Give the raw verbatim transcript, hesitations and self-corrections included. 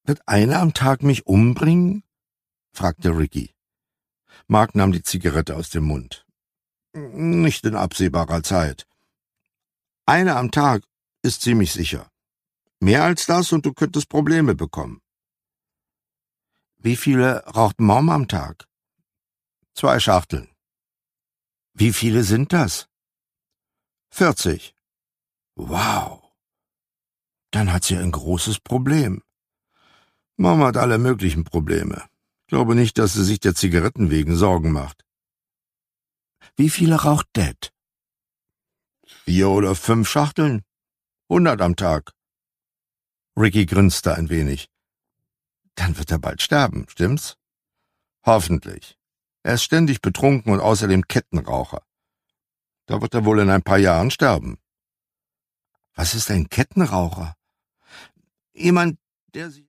Wird einer am Tag mich umbringen?« fragte Ricky. Mark nahm die Zigarette aus dem Mund. »Nicht in absehbarer Zeit. Einer am Tag ist ziemlich sicher. Mehr als das und du könntest Probleme bekommen.« »Wie viele raucht Mom am Tag?« »Zwei Schachteln.« »Wie viele sind das?« »vierzig.« »Wow. Dann hat sie ein großes Problem. Mom hat alle möglichen Probleme. Ich glaube nicht, dass sie sich der Zigaretten wegen Sorgen macht.« »Wie viele raucht Dad?« »Vier oder fünf Schachteln. Hundert am Tag.« Ricky grinste ein wenig. »Dann wird er bald sterben, stimmt's?« »Hoffentlich. Er ist ständig betrunken und außerdem Kettenraucher. Da wird er wohl in ein paar Jahren sterben.« »Was ist ein Kettenraucher?« »Jemand, der sich